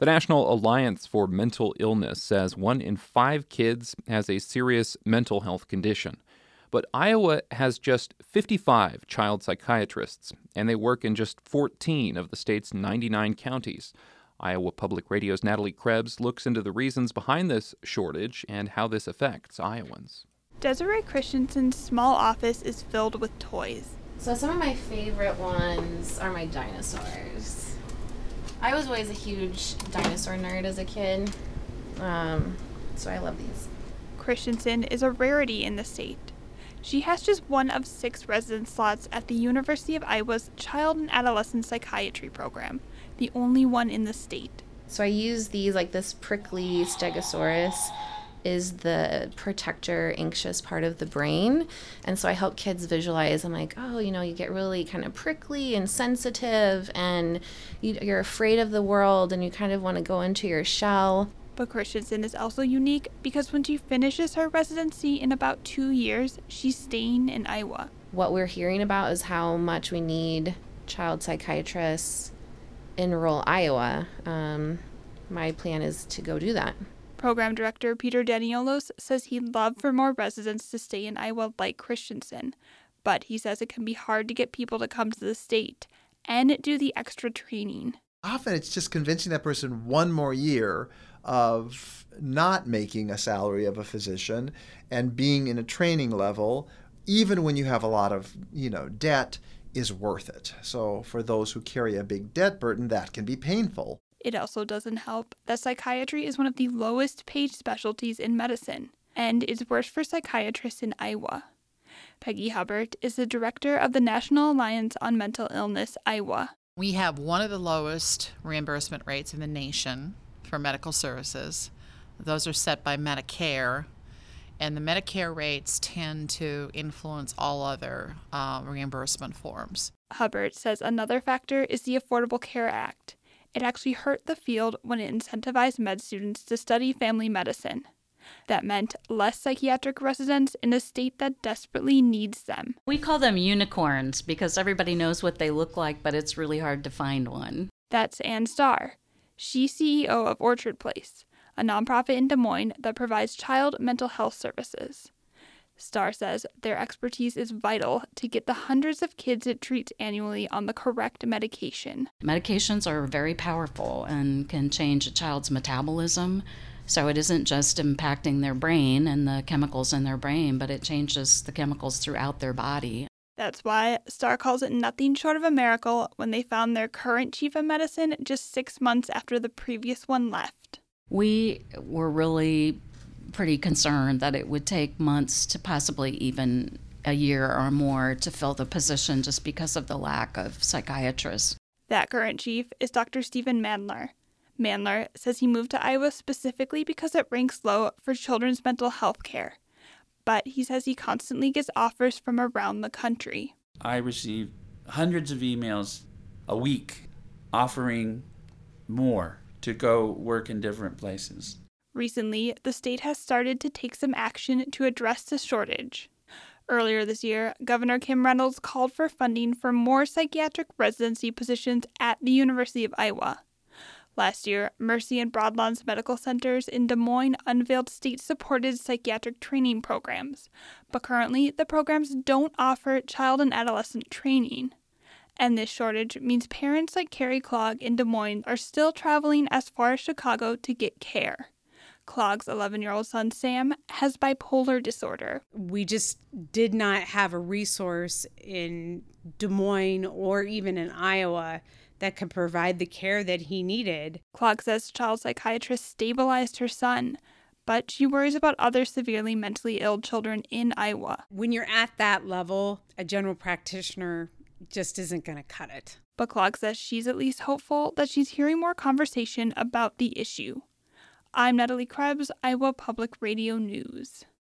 The National Alliance for Mental Illness says 1 in 5 kids has a serious mental health condition. But Iowa has just 55 child psychiatrists, and they work in just 14 of the state's 99 counties. Iowa Public Radio's Natalie Krebs looks into the reasons behind this shortage and how this affects Iowans. Desiree Christensen's small office is filled with toys. So some of my favorite ones are my dinosaurs. I was always a huge dinosaur nerd as a kid, so I love these. Christensen is a rarity in the state. She has just one of 6 resident slots at the University of Iowa's Child and Adolescent Psychiatry program, the only one in the state. So I use these, like this prickly stegosaurus is the protector anxious part of the brain. And so I help kids visualize. I'm like, oh, you get really kind of prickly and sensitive and you're afraid of the world and you kind of want to go into your shell. But Christensen is also unique because when she finishes her residency in about 2 years, she's staying in Iowa. What we're hearing about is how much we need child psychiatrists in rural Iowa. My plan is to go do that. Program Director Peter Daniolos says he'd love for more residents to stay in Iowa like Christensen, but he says it can be hard to get people to come to the state and do the extra training. Often it's just convincing that person one more year of not making a salary of a physician and being in a training level, even when you have a lot of, debt, is worth it. So for those who carry a big debt burden, that can be painful. It also doesn't help that psychiatry is one of the lowest paid specialties in medicine and is worse for psychiatrists in Iowa. Peggy Hubbard is the director of the National Alliance on Mental Illness, Iowa. We have one of the lowest reimbursement rates in the nation for medical services. Those are set by Medicare, and the Medicare rates tend to influence all other reimbursement forms. Hubbard says another factor is the Affordable Care Act. It actually hurt the field when it incentivized med students to study family medicine. That meant less psychiatric residents in a state that desperately needs them. We call them unicorns because everybody knows what they look like, but it's really hard to find one. That's Ann Starr. She's CEO of Orchard Place, a nonprofit in Des Moines that provides child mental health services. Starr says their expertise is vital to get the hundreds of kids it treats annually on the correct medication. Medications are very powerful and can change a child's metabolism. So it isn't just impacting their brain and the chemicals in their brain, but it changes the chemicals throughout their body. That's why Starr calls it nothing short of a miracle when they found their current chief of medicine just 6 months after the previous one left. We were really pretty concerned that it would take months to possibly even a year or more to fill the position just because of the lack of psychiatrists. That current chief is Dr. Stephen Mandler. Mandler says he moved to Iowa specifically because it ranks low for children's mental health care. But he says he constantly gets offers from around the country. I receive hundreds of emails a week offering more to go work in different places. Recently, the state has started to take some action to address the shortage. Earlier this year, Governor Kim Reynolds called for funding for more psychiatric residency positions at the University of Iowa. Last year, Mercy and Broadlawns Medical Centers in Des Moines unveiled state-supported psychiatric training programs, but currently the programs don't offer child and adolescent training. And this shortage means parents like Carrie Clogg in Des Moines are still traveling as far as Chicago to get care. Clogg's 11-year-old son, Sam, has bipolar disorder. We just did not have a resource in Des Moines or even in Iowa that could provide the care that he needed. Clogg says child psychiatrists stabilized her son, but she worries about other severely mentally ill children in Iowa. When you're at that level, a general practitioner just isn't going to cut it. But Clogg says she's at least hopeful that she's hearing more conversation about the issue. I'm Natalie Krebs, Iowa Public Radio News.